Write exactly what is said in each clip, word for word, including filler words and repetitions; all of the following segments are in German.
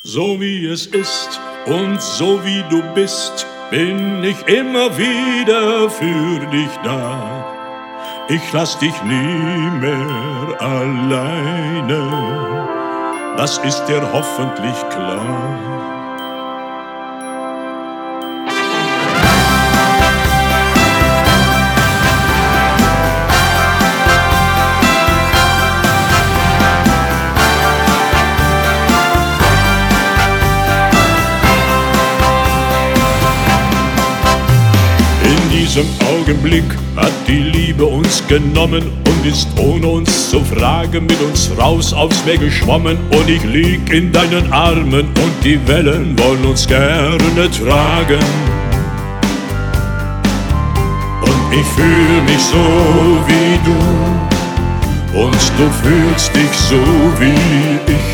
So wie es ist und so wie du bist, bin ich immer wieder für dich da. Ich lass dich nie mehr alleine, das ist dir hoffentlich klar. In diesem Augenblick hat die Liebe uns genommen und ist ohne uns zu fragen mit uns raus aufs Meer geschwommen. Und ich lieg in deinen Armen und die Wellen wollen uns gerne tragen. Und ich fühl mich so wie du und du fühlst dich so wie ich.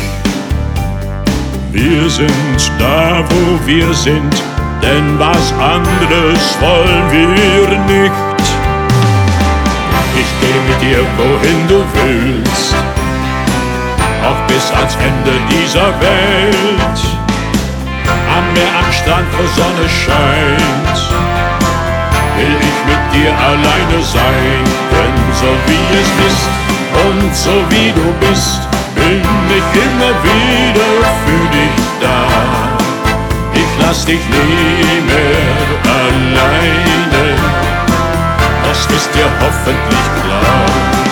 Wir sind da, wo wir sind, denn was anderes wollen wir nicht. Ich geh mit dir, wohin du willst, auch bis ans Ende dieser Welt. Am Meer, am Strand, wo Sonne scheint, will ich mit dir alleine sein. Denn so wie es ist und so wie du bist, bin ich immer wieder für dich da. Ich lass dich nie mehr alleine, das ist dir hoffentlich klar.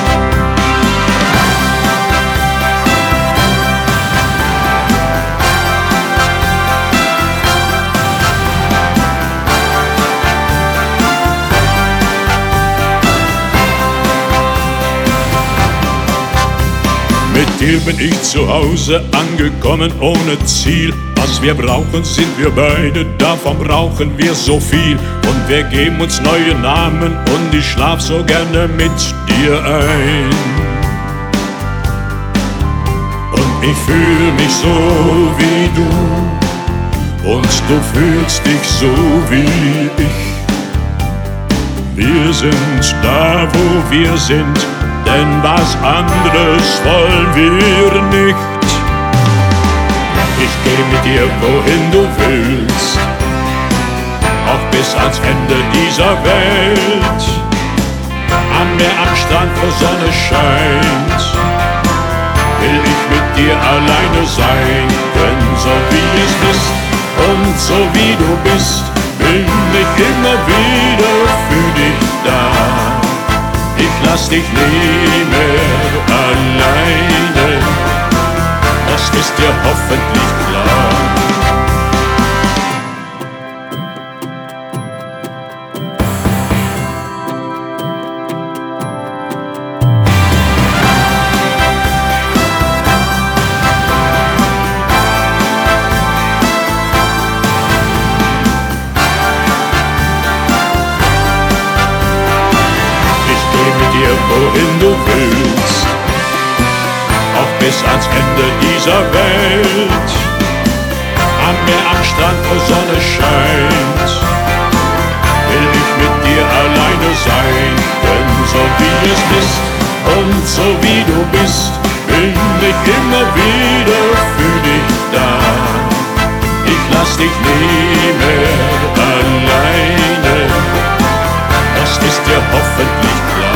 Mit dir bin ich zu Hause angekommen ohne Ziel. Was wir brauchen, sind wir beide, davon brauchen wir so viel. Und wir geben uns neue Namen und ich schlaf so gerne mit dir ein. Und ich fühl mich so wie du und du fühlst dich so wie ich. Wir sind da, wo wir sind, denn was anderes wollen wir nicht. Ich geh mit dir, wohin du willst, auch bis ans Ende dieser Welt. Am Meer, am Strand, wo Sonne scheint, will ich mit dir alleine sein. Denn so wie es ist und so wie du bist, bin ich immer wieder für dich da. Ich lass dich nie mehr alleine, das ist dir hoffentlich klar. Wohin du willst, auch bis ans Ende dieser Welt. Am Meer, am Strand, wo Sonne scheint, will ich mit dir alleine sein. Denn so wie es ist und so wie du bist, bin ich immer wieder für dich da. Ich lass dich nie mehr alleine, das ist dir hoffentlich klar.